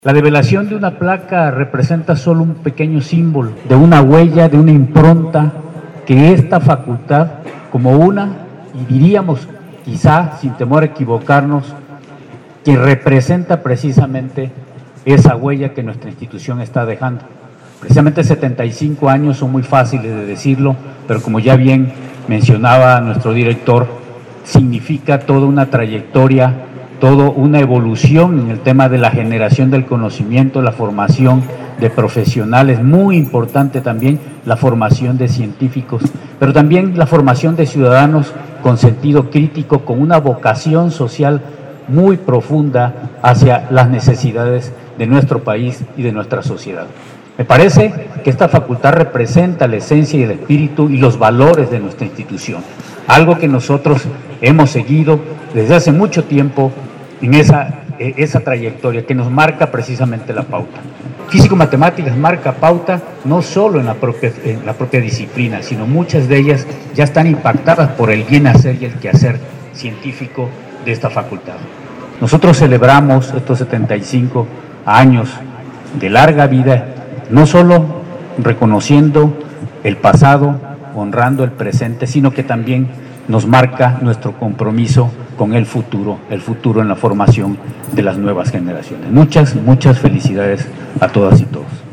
La develación de una placa representa solo un pequeño símbolo de una huella, de una impronta que esta facultad, como una, y diríamos quizá sin temor a equivocarnos, que representa precisamente esa huella que nuestra institución está dejando. Precisamente 75 años son muy fáciles de decirlo, pero como ya bien mencionaba nuestro director, significa toda una trayectoria, toda una evolución en el tema de la generación del conocimiento, la formación de profesionales, muy importante también la formación de científicos, pero también la formación de ciudadanos con sentido crítico, con una vocación social muy profunda hacia las necesidades de nuestro país y de nuestra sociedad. Me parece que esta facultad representa la esencia y el espíritu y los valores de nuestra institución, algo que nosotros hemos seguido desde hace mucho tiempo en esa trayectoria que nos marca precisamente la pauta. Físico-matemáticas marca pauta no solo en la propia disciplina, sino muchas de ellas ya están impactadas por el bien hacer y el quehacer científico de esta facultad. Nosotros celebramos estos 75 años de larga vida, no solo reconociendo el pasado, honrando el presente, sino que también nos marca nuestro compromiso con el futuro en la formación de las nuevas generaciones. Muchas felicidades a todas y todos.